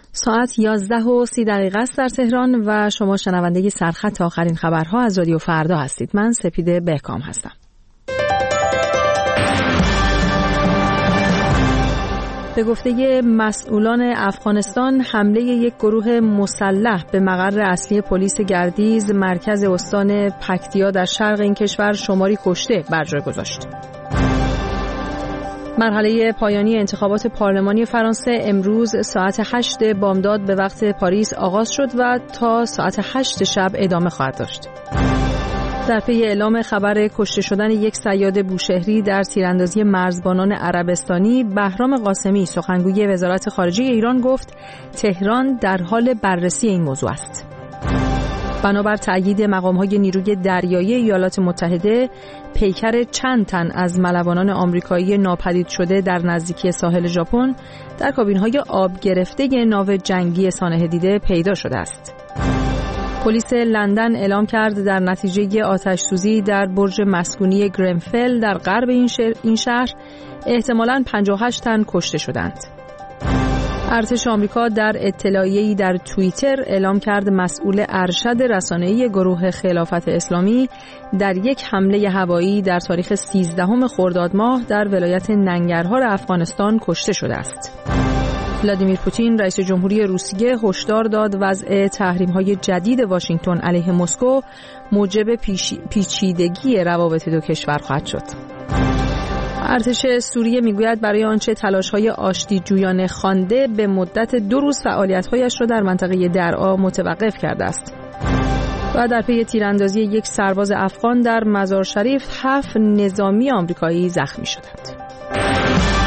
ساعت 11:30 است در تهران و شما شنونده سرخط آخرین خبرها از رادیو فردا هستید. من سپیده بهکام هستم. به گفته مسئولان افغانستان، حمله یک گروه مسلح به مقر اصلی پلیس گردیز مرکز استان پکتیا در شرق این کشور شماری کشته بر جای گذاشت. مرحله پایانی انتخابات پارلمانی فرانسه امروز ساعت 8 بامداد به وقت پاریس آغاز شد و تا ساعت 8 شب ادامه خواهد داشت. در پی اعلام خبر کشته شدن یک صیاد بوشهری در تیراندازی مرزبانان عربستانی، بهرام قاسمی سخنگوی وزارت خارجه ایران گفت تهران در حال بررسی این موضوع است. بنابر تأیید مقام‌های نیروی دریایی ایالات متحده، پیکر چند تن از ملوانان آمریکایی ناپدید شده در نزدیکی ساحل ژاپن در کابین‌های آب گرفته ناو جنگی سانحه دیده پیدا شده است. پلیس لندن اعلام کرد در نتیجه آتش‌سوزی در برج مسکونی گرنفل در غرب این شهر احتمالاً 58 تن کشته شدند. ارتش آمریکا در اطلاعیه‌ای در توییتر اعلام کرد مسئول ارشد رسانه‌ای گروه خلافت اسلامی در یک حمله هوایی در تاریخ 13 خرداد ماه در ولایت ننگرهار افغانستان کشته شده است. ولادیمیر پوتین رئیس جمهوری روسیه هشدار داد وضع تحریم‌های جدید واشنگتن علیه مسکو موجب پیچیدگی روابط دو کشور خواهد شد. ارتش سوریه میگوید برای آنچه تلاش‌های آشتی‌جویانه خوانده به مدت 2 روز فعالیت‌هایش را در منطقه درعا متوقف کرده است. و در پی تیراندازی یک سرباز افغان در مزار شریف 7 نظامی آمریکایی زخمی شدند.